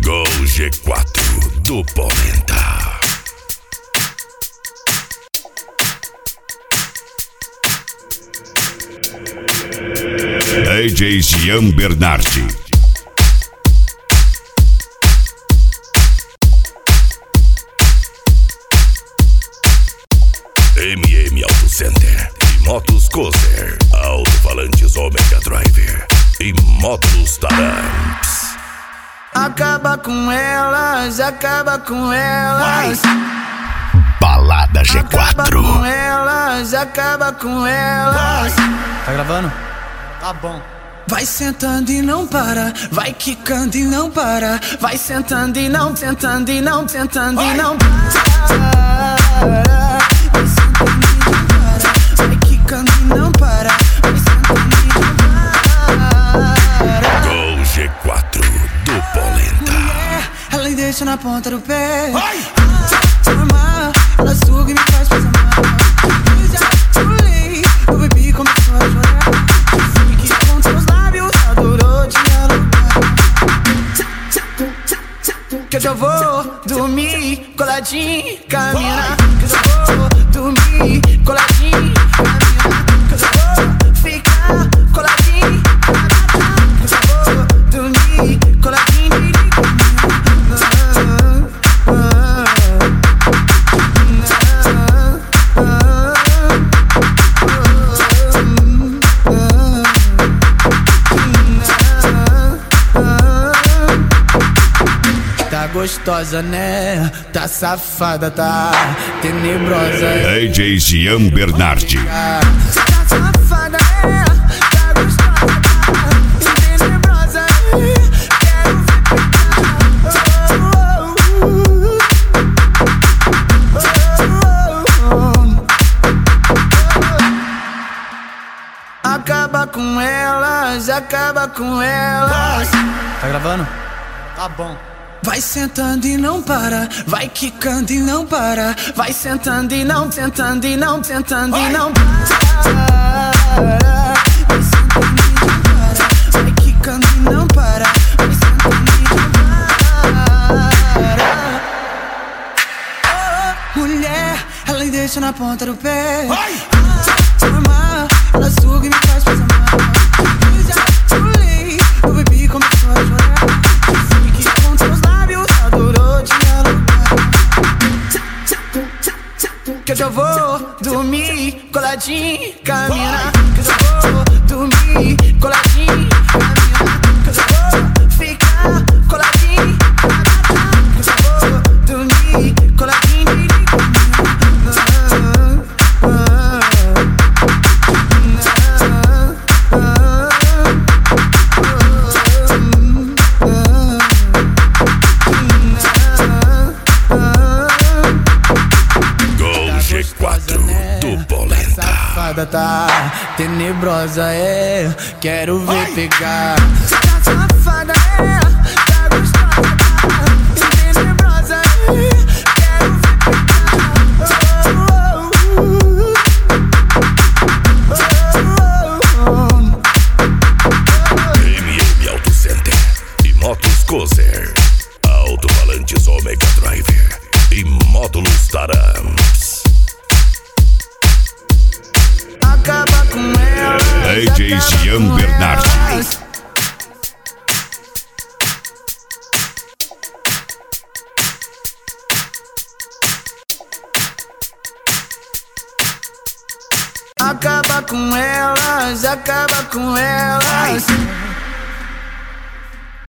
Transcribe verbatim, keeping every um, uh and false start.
Gol G quatro do Polenta. D J Gian Bernardi. M M Auto Center e Motos Cozer, alto-falantes Omega Driver e módulos Taramps. Acaba com elas, acaba com elas. Balada G quatro. Acaba com elas, acaba com elas. Tá gravando? Tá bom. Vai sentando e não para, vai quicando e não para, vai sentando e não, tentando e não, tentando e não para. Vai sentando e não para, vai quicando e não para, vai sentando e não para. Gol G quatro do Polenta. Mulher, ela me deixa na ponta do pé. Amar, ela suga e me faz passar mal. Eu já pulei, o bebê começou a chorar. Fique com seus lábios, adorou dialogar. Que eu já vou dormir coladinho, caminhar. Que eu já vou dormir coladinho, caminhar. Que eu já vou ficar coladinho, que eu já vou dormir coladinho, tá gostosa, né? Tá safada, tá tenebrosa. D J Gian Bernardi. Tá safada, né? Tá gostosa, tá tenebrosa. Quero ver pegar. Oh, oh, oh, oh. Acaba com elas, acaba com elas. Tá gravando? Tá bom. Vai sentando e não para, vai quicando e não para, vai sentando e não, tentando e não, tentando e não para. Vai sentando e não para, vai quicando e não para, vai sentando e não para. Oh, mulher, ela me deixa na ponta do pé. Amar, ela suga e me faz passar mal. Eu já pulei, o bebê começou a chorar. Fique com seus lábios, adorou dialogar. Que eu já vou dormir coladinho, caminhar. Que eu já vou dormir coladinho, caminhar. Que eu já vou ficar coladinho, que eu já vou dormir coladinho, tá tenebrosa, é. Quero ver pegar. Tá safada, é. Tá gostosa, tá tenebrosa, é. Quero ver pegar. Oh, oh, oh, oh. M M Auto Center e Motos Cozer, alto-falantes Omega Driver e módulos Taramps. Acaba com elas, D J Gian Bernardi. Acaba com elas, acaba com elas.